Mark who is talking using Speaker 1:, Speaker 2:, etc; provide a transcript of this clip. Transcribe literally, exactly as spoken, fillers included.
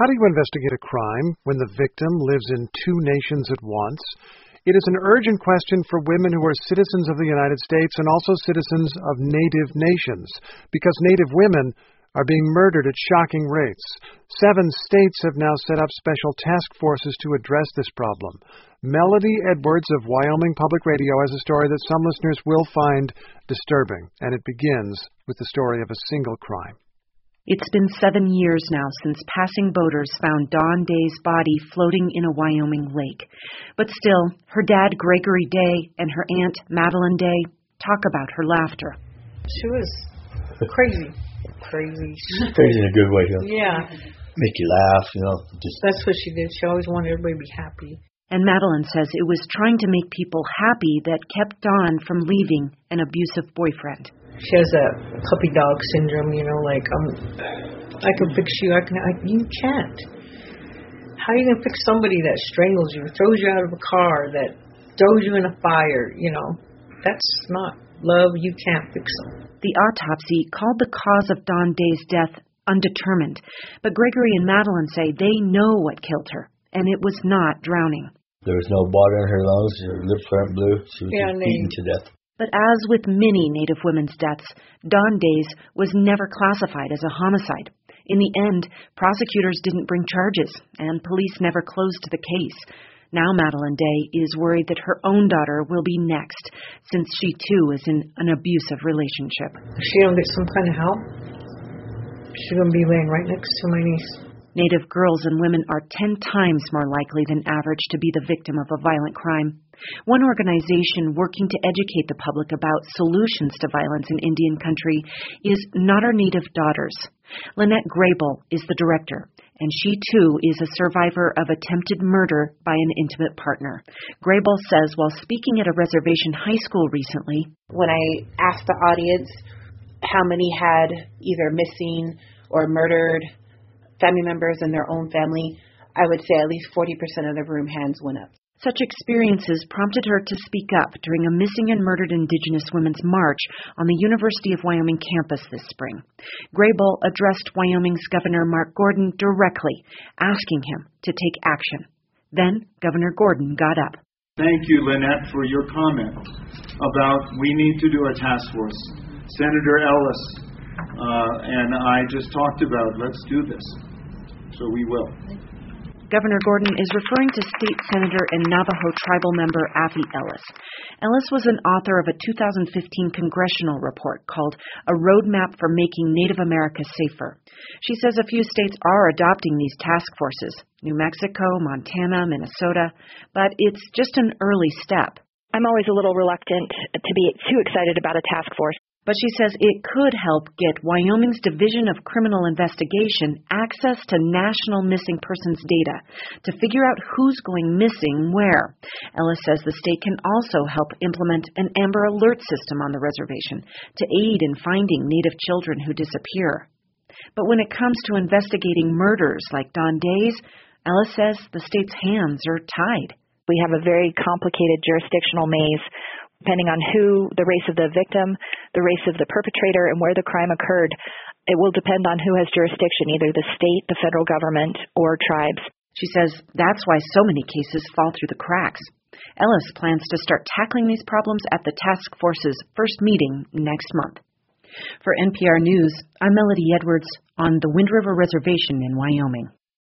Speaker 1: How do you investigate a crime when the victim lives in two nations at once? It is an urgent question for women who are citizens of the United States and also citizens of native nations, because native women are being murdered at shocking rates. Seven states have now set up special task forces to address this problem. Melody Edwards of Wyoming Public Radio has a story that some listeners will find disturbing, and it begins with the story of a single crime.
Speaker 2: It's been seven years now since passing boaters found Dawn Day's body floating in a Wyoming lake. But still, her dad, Gregory Day, and her aunt, Madeline Day, talk about her laughter.
Speaker 3: She was crazy. Crazy.
Speaker 4: Crazy in a good way, huh?
Speaker 3: Yeah.
Speaker 4: Make you laugh, you know. Just
Speaker 3: That's what she did. She always wanted everybody to be happy.
Speaker 2: And Madeline says it was trying to make people happy that kept Dawn from leaving an abusive boyfriend.
Speaker 3: She has that puppy dog syndrome, you know, like, um, I can fix you, I can, I, you can't. How are you going to fix somebody that strangles you, throws you out of a car, that throws you in a fire, you know? That's not love, you can't fix them.
Speaker 2: The autopsy called the cause of Dawn Day's death undetermined, but Gregory and Madeline say they know what killed her, and it was not drowning.
Speaker 4: There was no water in her lungs, her lips weren't blue, she was
Speaker 3: Yeah,
Speaker 4: just
Speaker 3: they-
Speaker 4: beaten to death.
Speaker 2: But as with many Native women's deaths, Dawn Day's was never classified as a homicide. In the end, prosecutors didn't bring charges, and police never closed the case. Now Madeline Day is worried that her own daughter will be next, since she too is in an abusive relationship.
Speaker 3: If she don't get some kind of help, she's going to be laying right next to my niece.
Speaker 2: Native girls and women are ten times more likely than average to be the victim of a violent crime. One organization working to educate the public about solutions to violence in Indian country is Not Our Native Daughters. Lynette Grable is the director, and she too is a survivor of attempted murder by an intimate partner. Grable says while speaking at a reservation high school recently,
Speaker 5: when I asked the audience how many had either missing or murdered family members in their own family, I would say at least forty percent of the room hands went up.
Speaker 2: Such experiences prompted her to speak up during a Missing and Murdered Indigenous Women's March on the University of Wyoming campus this spring. Grable addressed Wyoming's Governor Mark Gordon directly, asking him to take action. Then Governor Gordon got up.
Speaker 6: Thank you, Lynette, for your comment about we need to do a task force. Senator Ellis uh, and I just talked about let's do this. So we will.
Speaker 2: Governor Gordon is referring to State Senator and Navajo tribal member Afi Ellis. Ellis was an author of a two thousand fifteen congressional report called A Roadmap for Making Native America Safer. She says a few states are adopting these task forces, New Mexico, Montana, Minnesota, but it's just an early step.
Speaker 7: I'm always a little reluctant to be too excited about a task force.
Speaker 2: But she says it could help get Wyoming's Division of Criminal Investigation access to national missing persons data to figure out who's going missing where. Ellis says the state can also help implement an Amber Alert system on the reservation to aid in finding Native children who disappear. But when it comes to investigating murders like Dawn Day's, Ellis says the state's hands are tied.
Speaker 7: We have a very complicated jurisdictional maze depending on who, the race of the victim, the race of the perpetrator, and where the crime occurred. It will depend on who has jurisdiction, either the state, the federal government, or tribes.
Speaker 2: She says that's why so many cases fall through the cracks. Ellis plans to start tackling these problems at the task force's first meeting next month. For N P R News, I'm Melody Edwards on the Wind River Reservation in Wyoming.